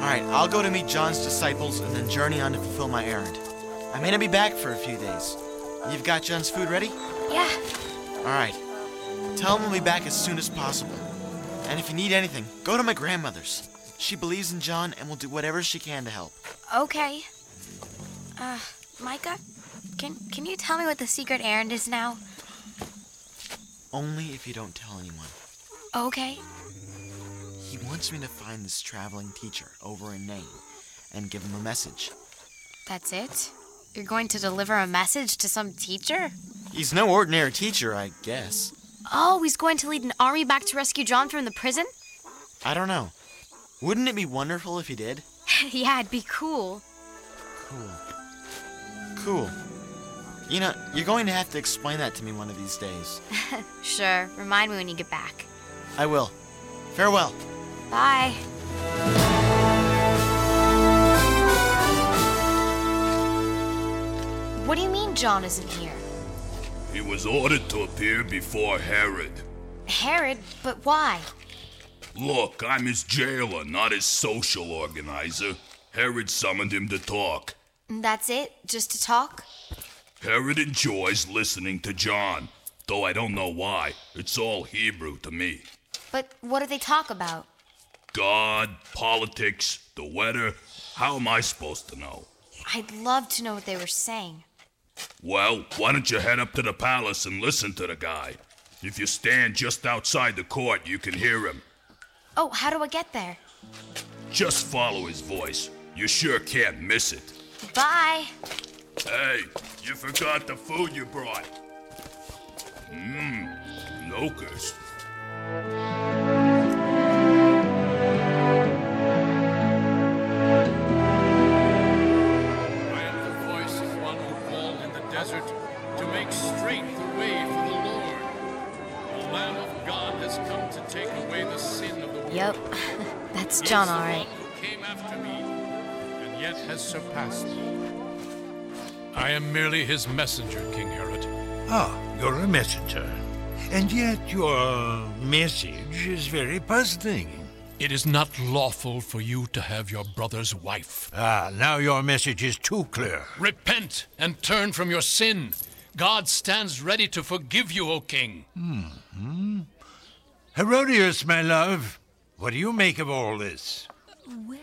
Alright, I'll go to meet John's disciples and then journey on to fulfill my errand. I may not be back for a few days. You've got John's food ready? Yeah. Alright. Tell him we'll be back as soon as possible. And if you need anything, go to my grandmother's. She believes in John and will do whatever she can to help. Okay. Micah, can you tell me what the secret errand is now? Only if you don't tell anyone. Okay. He wants me to find this traveling teacher over in Nain and give him a message. That's it? You're going to deliver a message to some teacher? He's no ordinary teacher, I guess. Oh, he's going to lead an army back to rescue John from the prison? I don't know. Wouldn't it be wonderful if he did? Yeah, it'd be cool. Cool. You know, you're going to have to explain that to me one of these days. Sure. Remind me when you get back. I will. Farewell. Bye. What do you mean John isn't here? He was ordered to appear before Herod. Herod? But why? Look, I'm his jailer, not his social organizer. Herod summoned him to talk. That's it? Just to talk? Herod enjoys listening to John, though I don't know why. It's all Hebrew to me. But what do they talk about? God, politics, the weather. How am I supposed to know? I'd love to know what they were saying. Well, why don't you head up to the palace and listen to the guy? If you stand just outside the court, you can hear him. Oh, how do I get there? Just follow his voice. You sure can't miss it. Bye. Hey, you forgot the food you brought. Locust. I am the voice of one who called in the desert to make straight the way for the Lord. The Lamb of God has come to take away the sin of the world. Yep, that's John, all right. Who came after me, and yet has surpassed me. I am merely his messenger, King Herod. Ah, you're a messenger. And yet your message is very puzzling. It is not lawful for you to have your brother's wife. Ah, now your message is too clear. Repent and turn from your sin. God stands ready to forgive you, O king. Herodias, my love, what do you make of all this? Well...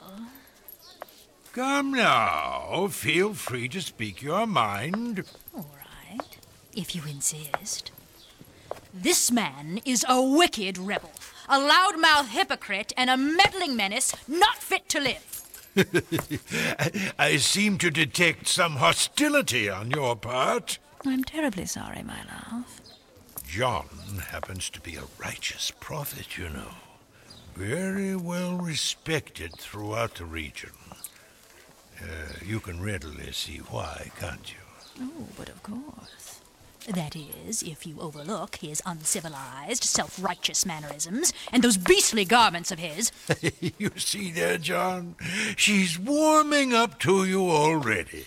Come now, feel free to speak your mind. All right, if you insist. This man is a wicked rebel, a loudmouth hypocrite, and a meddling menace not fit to live. I seem to detect some hostility on your part. I'm terribly sorry, my love. John happens to be a righteous prophet, you know. Very well respected throughout the region. You can readily see why, can't you? Oh, but of course. That is, if you overlook his uncivilized, self-righteous mannerisms and those beastly garments of his. You see there, John? She's warming up to you already.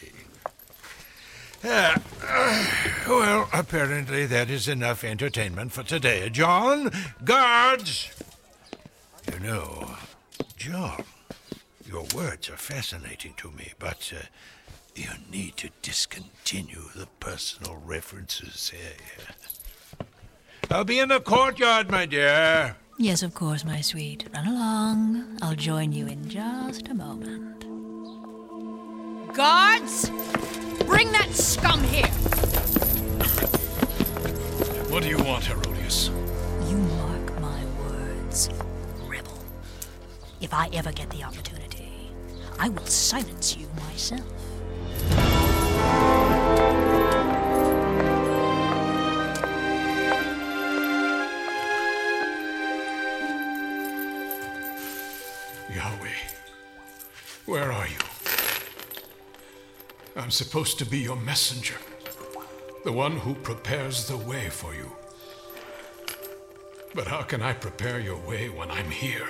Well, apparently that is enough entertainment for today. John, guards! You know, John, your words are fascinating to me, but you need to discontinue the personal references here. I'll be in the courtyard, my dear. Yes, of course, my sweet. Run along. I'll join you in just a moment. Guards! Bring that scum here! What do you want, Herodias? You mark my words, rebel. If I ever get the opportunity, I will silence you myself. Yahweh, where are you? I'm supposed to be your messenger, the one who prepares the way for you. But how can I prepare your way when I'm here?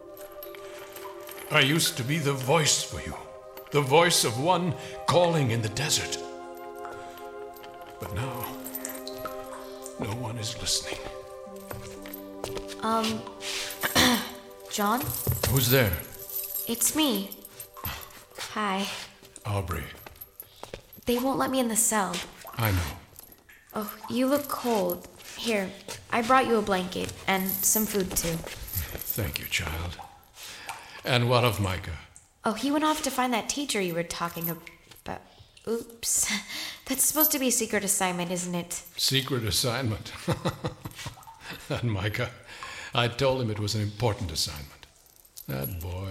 I used to be the voice for you, the voice of one calling in the desert. But now, no one is listening. John? Who's there? It's me. Hi. Aubrey, They won't let me in the cell. I know. Oh, you look cold. Here, I brought you a blanket and some food too. Thank you, child. And what of Micah? Oh, he went off to find that teacher you were talking about. Oops. That's supposed to be a secret assignment, isn't it? Secret assignment. And Micah, I told him it was an important assignment. That boy.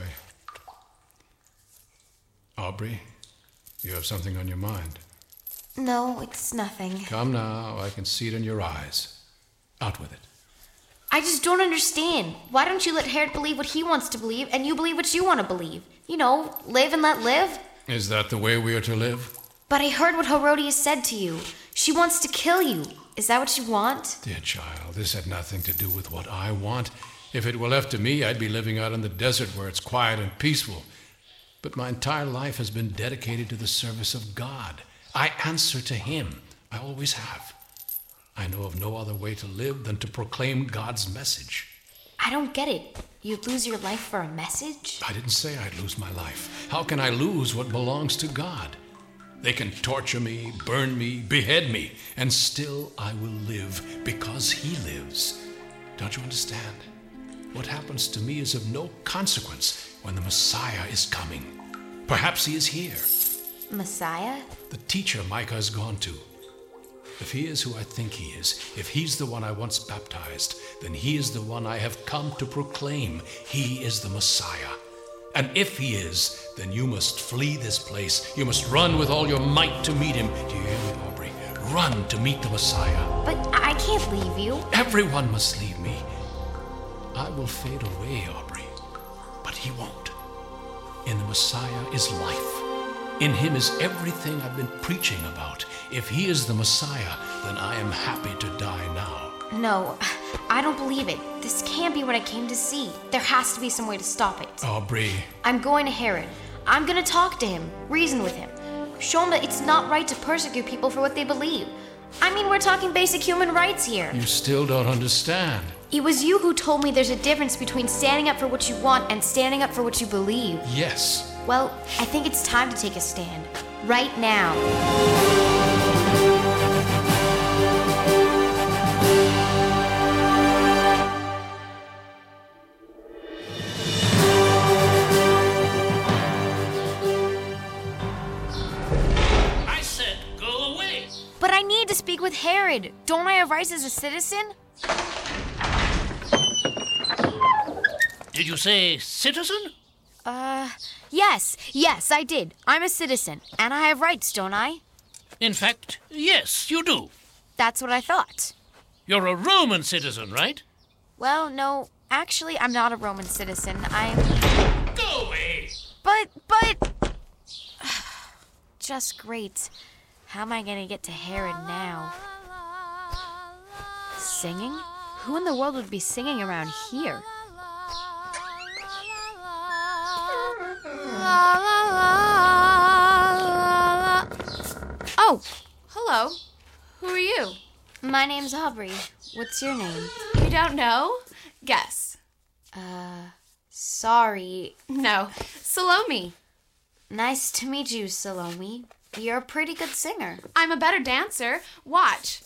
Aubrey, you have something on your mind. No, it's nothing. Come now, I can see it in your eyes. Out with it. I just don't understand. Why don't you let Herod believe what he wants to believe and you believe what you want to believe? You know, live and let live. Is that the way we are to live? But I heard what Herodias said to you. She wants to kill you. Is that what you want? Dear child, this had nothing to do with what I want. If it were left to me, I'd be living out in the desert where it's quiet and peaceful. But my entire life has been dedicated to the service of God. I answer to Him. I always have. I know of no other way to live than to proclaim God's message. I don't get it. You'd lose your life for a message? I didn't say I'd lose my life. How can I lose what belongs to God? They can torture me, burn me, behead me, and still I will live because He lives. Don't you understand? What happens to me is of no consequence when the Messiah is coming. Perhaps He is here. Messiah? The teacher Micah has gone to. If he is who I think he is, if he's the one I once baptized, then he is the one I have come to proclaim. He is the Messiah. And if he is, then you must flee this place. You must run with all your might to meet him. Do you hear me, Aubrey? Run to meet the Messiah. But I can't leave you. Everyone must leave me. I will fade away, Aubrey, but he won't. In the Messiah is life. In him is everything I've been preaching about. If he is the Messiah, then I am happy to die now. No, I don't believe it. This can't be what I came to see. There has to be some way to stop it. Aubrey. I'm going to Herod. I'm going to talk to him, reason with him, show him that it's not right to persecute people for what they believe. I mean, we're talking basic human rights here. You still don't understand. It was you who told me there's a difference between standing up for what you want and standing up for what you believe. Yes. Well, I think it's time to take a stand. Right now. I said go away. But I need to speak with Herod. Don't I have rights as a citizen? Did you say citizen? Yes, I did. I'm a citizen, and I have rights, don't I? In fact, yes, you do. That's what I thought. You're a Roman citizen, right? Well, no, actually, I'm not a Roman citizen. I'm... Go away! But... Just great. How am I gonna get to Herod now? Singing? Who in the world would be singing around here? Oh, hello. Who are you? My name's Aubrey. What's your name? You don't know? Guess. Sorry. No, Salome. Nice to meet you, Salome. You're a pretty good singer. I'm a better dancer. Watch.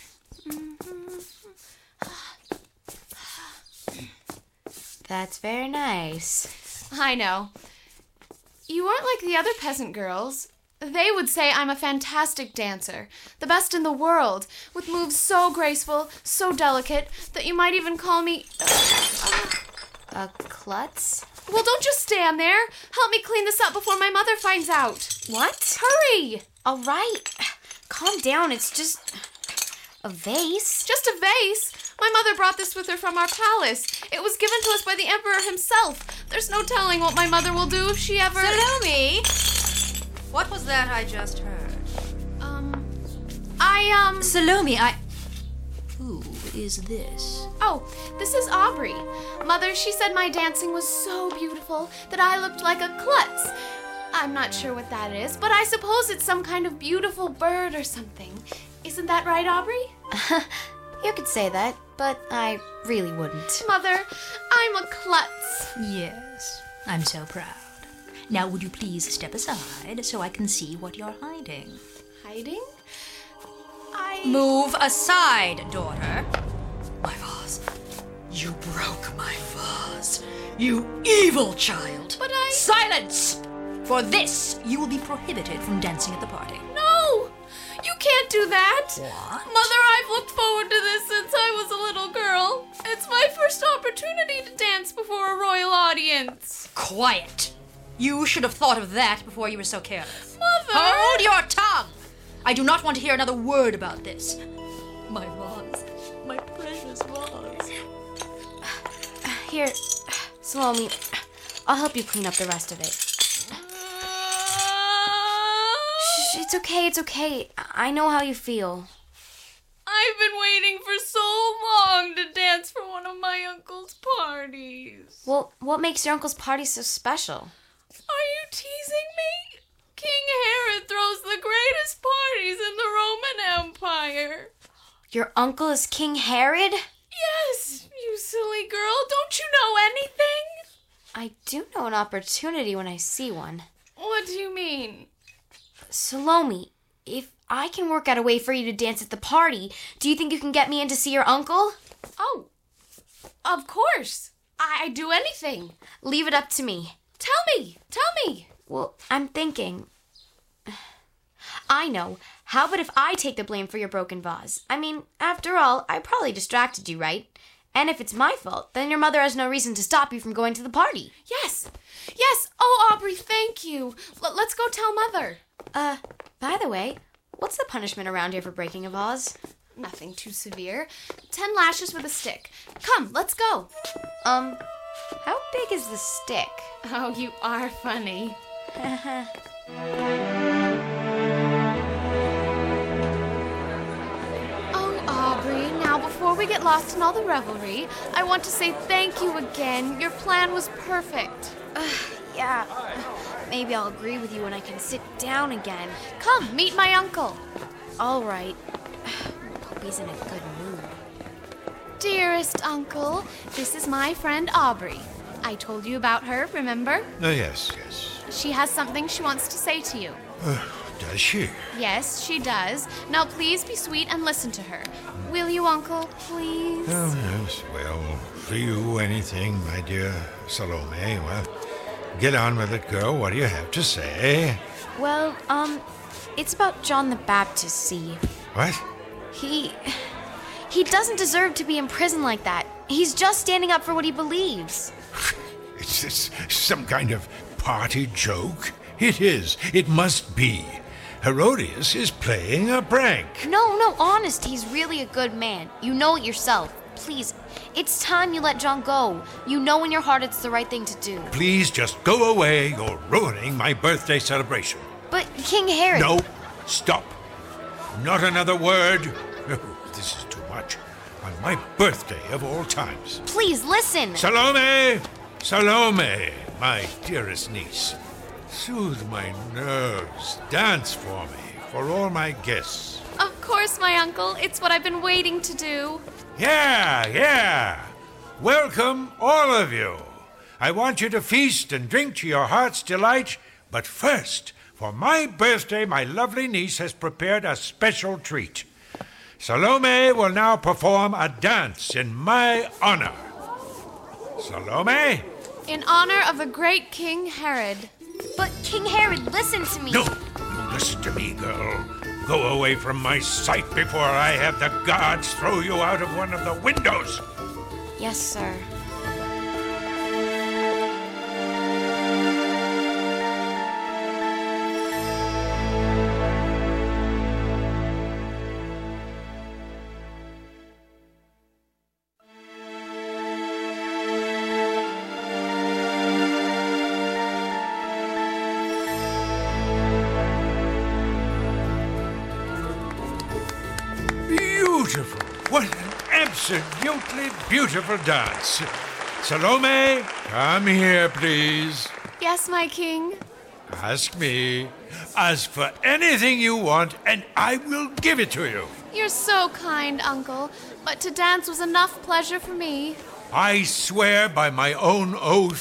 That's very nice. I know. You aren't like the other peasant girls. They would say I'm a fantastic dancer, the best in the world, with moves so graceful, so delicate, that you might even call me... A klutz? Well, don't just stand there. Help me clean this up before my mother finds out. What? Hurry! All right. Calm down. It's just a vase. Just a vase? My mother brought this with her from our palace. It was given to us by the emperor himself. There's no telling what my mother will do if she ever... Salome! What was that I just heard? Salome, Who is this? Oh, this is Aubrey. Mother, she said my dancing was so beautiful that I looked like a klutz. I'm not sure what that is, but I suppose it's some kind of beautiful bird or something. Isn't that right, Aubrey? You could say that, but I really wouldn't. Mother, I'm a klutz. Yes, I'm so proud. Now, would you please step aside so I can see what you're hiding? Hiding? Move aside, daughter. My vase. You broke my vase. You evil child. But Silence! For this, you will be prohibited from dancing at the party. No! You can't do that! What? Mother, I've looked forward to this since I was a little girl. It's my first opportunity to dance before a royal audience. Quiet. You should have thought of that before you were so careless. Mother! Hold your tongue! I do not want to hear another word about this. My vase. My precious vase. Here, Salome, I'll help you clean up the rest of it. Shh, it's okay. I know how you feel. I've been waiting for so long to dance for one of my uncle's parties. Well, what makes your uncle's party so special? Are you teasing me? King Herod throws the greatest parties in the Roman Empire. Your uncle is King Herod? Yes, you silly girl. Don't you know anything? I do know an opportunity when I see one. What do you mean? Salome, if I can work out a way for you to dance at the party, do you think you can get me in to see your uncle? Oh, of course. I'd do anything. Leave it up to me. Tell me. Well, I'm thinking. I know. How about if I take the blame for your broken vase? I mean, after all, I probably distracted you, right? And if it's my fault, then your mother has no reason to stop you from going to the party. Yes. Oh, Aubrey, thank you. Let's go tell Mother. By the way, what's the punishment around here for breaking a vase? Nothing too severe. 10 lashes with a stick. Come, let's go. How big is the stick? Oh, you are funny. Oh, Aubrey, now before we get lost in all the revelry, I want to say thank you again. Your plan was perfect. Yeah. Maybe I'll agree with you when I can sit down again. Come, meet my uncle. All right. Hope he's in a good mood. Dearest uncle, this is my friend Aubrey. I told you about her, remember? Yes. She has something she wants to say to you. Does she? Yes, she does. Now please be sweet and listen to her. Will you, uncle, please? Oh, yes. Well, for you, anything, my dear Salome. Well, get on with it, girl. What do you have to say? Well, it's about John the Baptist, see. What? He doesn't deserve to be in prison like that. He's just standing up for what he believes. Is this some kind of party joke? It is. It must be. Herodias is playing a prank. No, honest, he's really a good man. You know it yourself. Please, it's time you let John go. You know in your heart it's the right thing to do. Please just go away. You're ruining my birthday celebration. But King Herod... No, stop. Not another word. Oh, this is too much. On my birthday of all times. Please, listen. Salome, my dearest niece. Soothe my nerves. Dance for me, for all my guests. Of course, my uncle. It's what I've been waiting to do. Yeah. Welcome, all of you. I want you to feast and drink to your heart's delight. But first, for my birthday, my lovely niece has prepared a special treat. Salome will now perform a dance in my honor. Salome? In honor of the great King Herod. But King Herod, listen to me. No, listen to me, girl. Go away from my sight before I have the gods throw you out of one of the windows. Yes, sir. Beautiful. What an absolutely beautiful dance. Salome, come here, please. Yes, my king. Ask me. Ask for anything you want, and I will give it to you. You're so kind, uncle. But to dance was enough pleasure for me. I swear by my own oath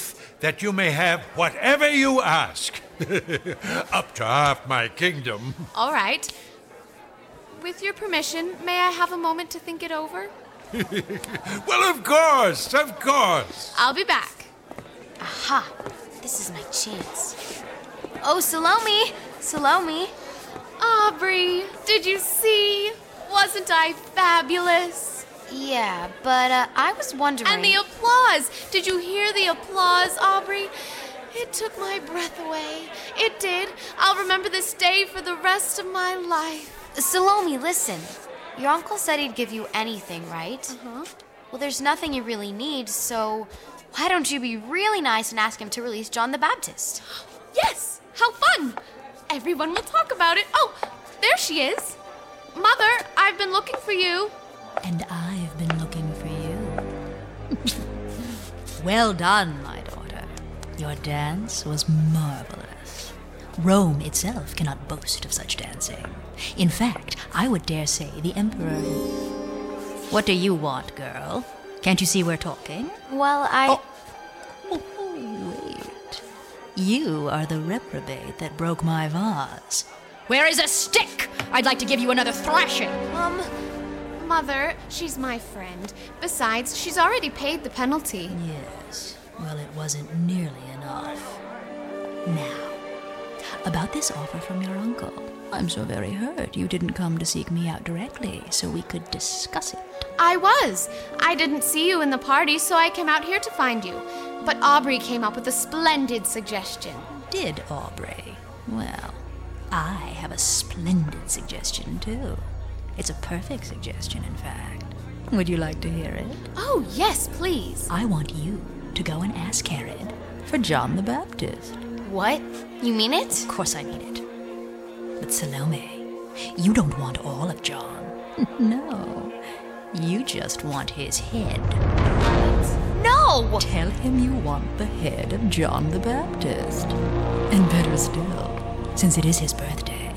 that you may have whatever you ask. Up to half my kingdom. All right. With your permission, may I have a moment to think it over? Well, of course, of course. I'll be back. Aha! This is my chance. Oh, Salome! Salome! Aubrey, did you see? Wasn't I fabulous? Yeah, but I was wondering... And the applause! Did you hear the applause, Aubrey? It took my breath away. It did. I'll remember this day for the rest of my life. Salome, listen. Your uncle said he'd give you anything, right? Uh-huh. Well, there's nothing you really need, so why don't you be really nice and ask him to release John the Baptist? Yes! How fun! Everyone will talk about it. Oh, there she is. Mother, I've been looking for you. And I've been looking for you. Well done, my daughter. Your dance was marvelous. Rome itself cannot boast of such dancing. In fact, I would dare say the Emperor... What do you want, girl? Can't you see we're talking? Well, Oh, wait. You are the reprobate that broke my vase. Where is a stick? I'd like to give you another thrashing. Mother, she's my friend. Besides, she's already paid the penalty. Yes. Well, it wasn't nearly enough. Now, about this offer from your uncle. I'm so very hurt you didn't come to seek me out directly so we could discuss it. I was. I didn't see you in the party, so I came out here to find you. But Aubrey came up with a splendid suggestion. Did Aubrey? Well, I have a splendid suggestion, too. It's a perfect suggestion, in fact. Would you like to hear it? Oh, yes, please. I want you to go and ask Herod for John the Baptist. what? You mean it? Of course I mean it. But Salome, you don't want all of John. No. You just want his head. No! Tell him you want the head of John the Baptist. And better still, since it is his birthday,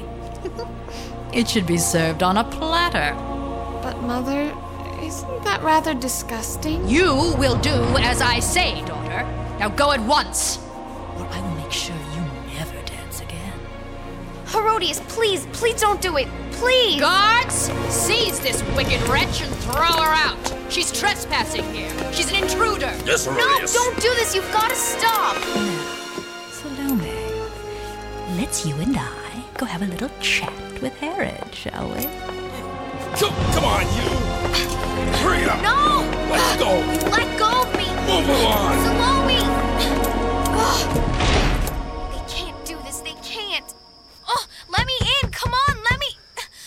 it should be served on a platter. But, Mother, isn't that rather disgusting? You will do as I say, daughter. Now go at once, or I will make sure you never dance again. Herodias, please, please don't do it. Please! Guards, seize this wicked wretch and throw her out. She's trespassing here. She's an intruder. Yes, No, Herodias. don't do this. You've got to stop. Salome, let's you and I go have a little chat with Herod, shall we? Come on, you! Bring it up! No! Let's go! Let go of me! Move along! Salome! Ugh. They can't do this. They can't. Oh, let me in. Come on, let me.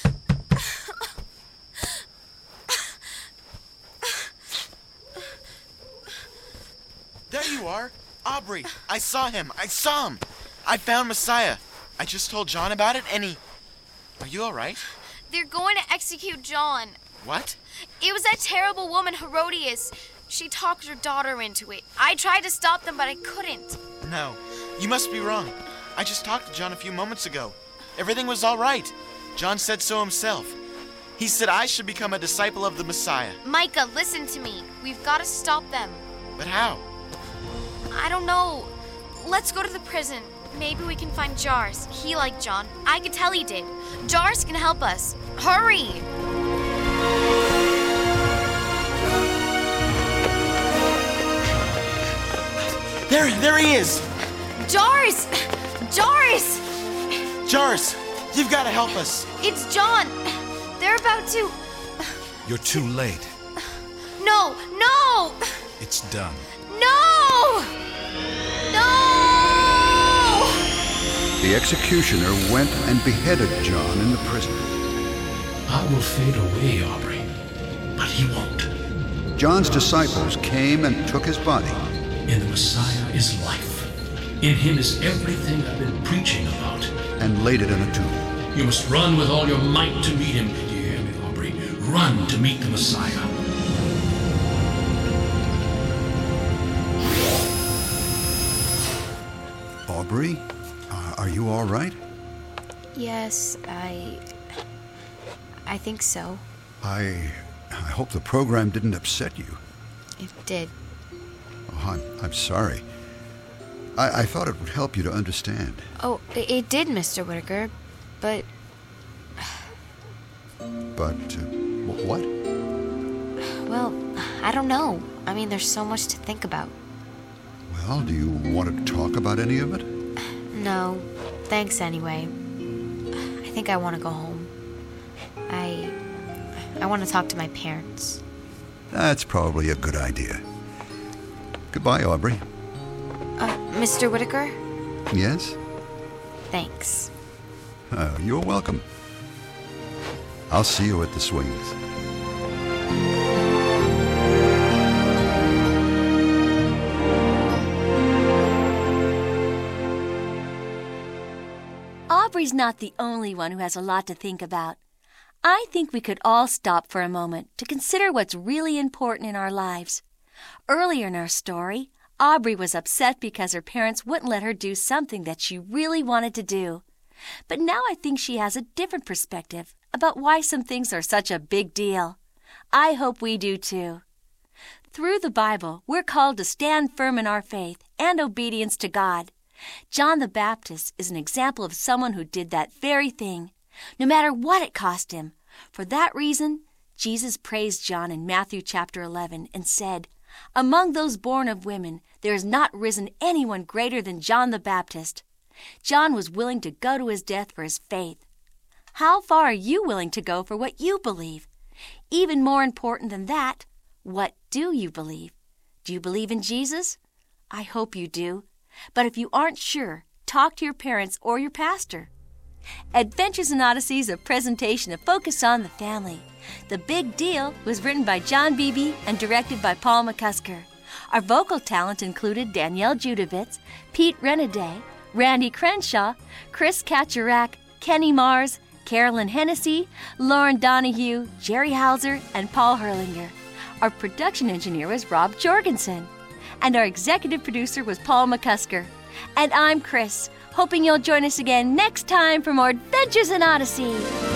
There you are. Aubrey, I saw him. I found Messiah. I just told John about it, and he... Are you all right? They're going to execute John. What? It was that terrible woman, Herodias. She talked her daughter into it. I tried to stop them, but I couldn't. No, you must be wrong. I just talked to John a few moments ago. Everything was all right. John said so himself. He said I should become a disciple of the Messiah. Micah, listen to me. We've got to stop them. But how? I don't know. Let's go to the prison. Maybe we can find Jars. He liked John. I could tell he did. Jars can help us. Hurry! There he is! Jars! Jars! Jars, you've got to help us. It's John. They're about to... You're too late. No! No! It's done. No! No! The executioner went and beheaded John in the prison. I will fade away, Aubrey, but he won't. John's disciples came and took his body. In the Messiah is life. In him is everything I've been preaching about. And laid it in a tomb. You must run with all your might to meet him. Do you hear me, Aubrey? Run to meet the Messiah. Aubrey, are you all right? Yes, I think so. I hope the program didn't upset you. It did. Oh, I'm sorry. I thought it would help you to understand. Oh, it did, Mr. Whitaker, but... But, what? Well, I don't know. I mean, there's so much to think about. Well, do you want to talk about any of it? No, thanks anyway. I think I want to go home. I want to talk to my parents. That's probably a good idea. Goodbye, Aubrey. Mr. Whitaker? Yes? Thanks. You're welcome. I'll see you at the swings. Aubrey's not the only one who has a lot to think about. I think we could all stop for a moment to consider what's really important in our lives. Earlier in our story, Aubrey was upset because her parents wouldn't let her do something that she really wanted to do. But now I think she has a different perspective about why some things are such a big deal. I hope we do too. Through the Bible, we're called to stand firm in our faith and obedience to God. John the Baptist is an example of someone who did that very thing, no matter what it cost him. For that reason, Jesus praised John in Matthew chapter 11 and said, "Among those born of women, there has not risen anyone greater than John the Baptist." John was willing to go to his death for his faith. How far are you willing to go for what you believe? Even more important than that, what do you believe? Do you believe in Jesus? I hope you do. But if you aren't sure, talk to your parents or your pastor. Adventures in Odyssey is a presentation of Focus on the Family. The Big Deal was written by John Beebe and directed by Paul McCusker. Our vocal talent included Danielle Judovitz, Pete Renaday, Randy Crenshaw, Chris Kacharak, Kenny Mars, Carolyn Hennessy, Lauren Donahue, Jerry Hauser, and Paul Herlinger. Our production engineer was Rob Jorgensen. And our executive producer was Paul McCusker. And I'm Chris, hoping you'll join us again next time for more Adventures in Odyssey.